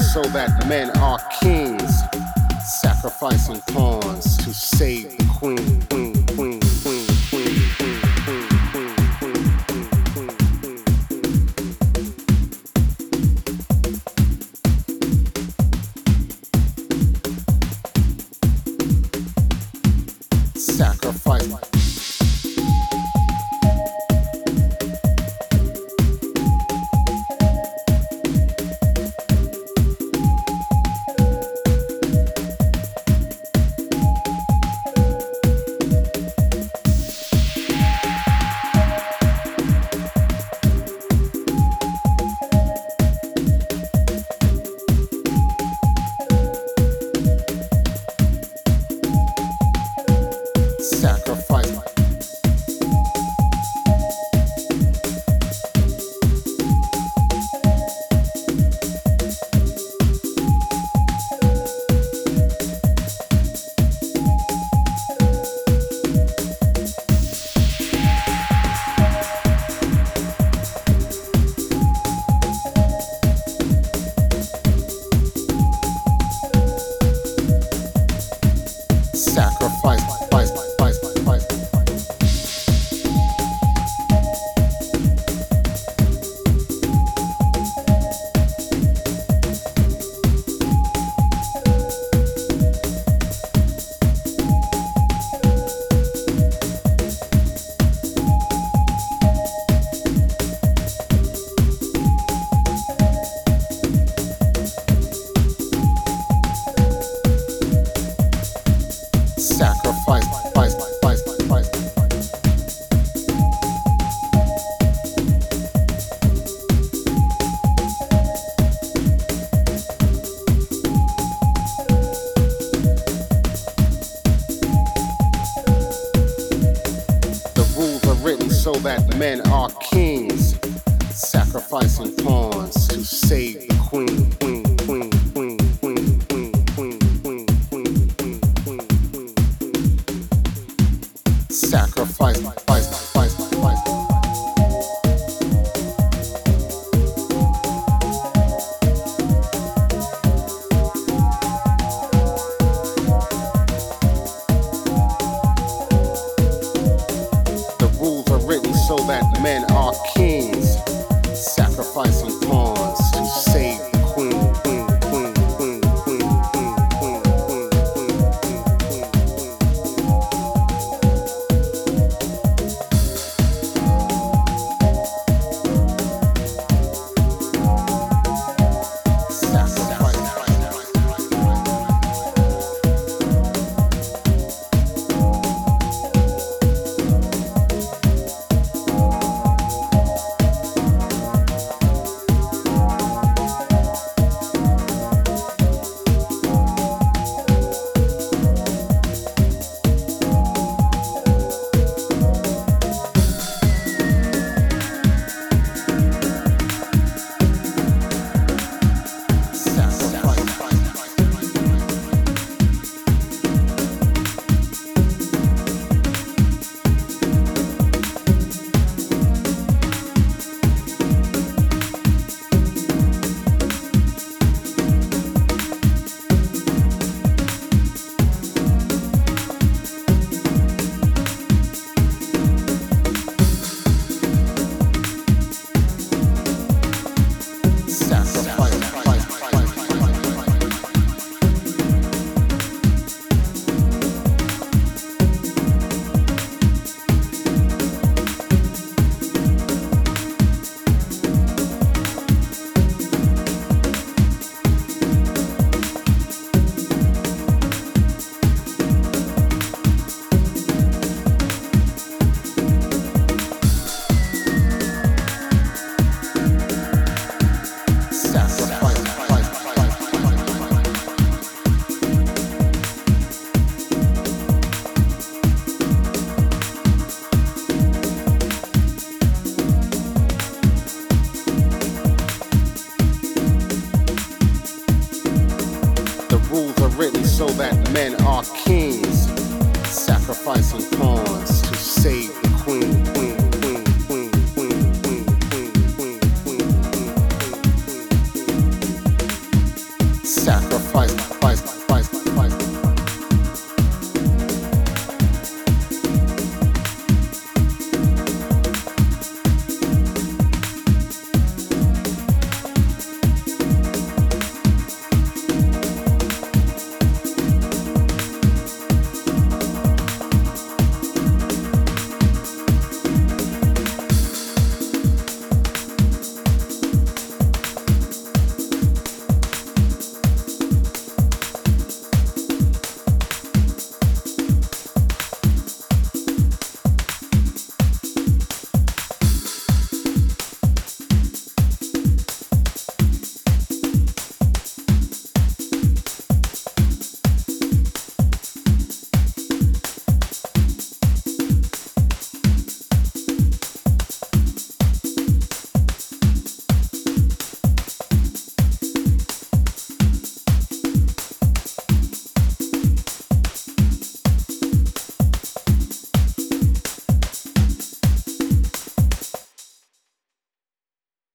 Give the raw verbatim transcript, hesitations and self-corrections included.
so that men are kings, sacrificing pawns to save the queen, queen, queen, queen, queen, queen, queen, queen, queen, sacrifice. Sacrifice. Sacrifice, fight, fight, fight. Sacrifice, fight, fight, fight. The rules are written so that men are kings, sacrificing pawns to save the queen, queen, queen, queen, queen, queen, queen, queen, queen, queen, queen, queen. Sacrifice, fight, fight, fight. The rules are written so that men are kings, sacrificing pawns to save the queen, queen, queen, queen, queen, queen, queen, queen, queen, written so that men are kings, sacrificing pawns to save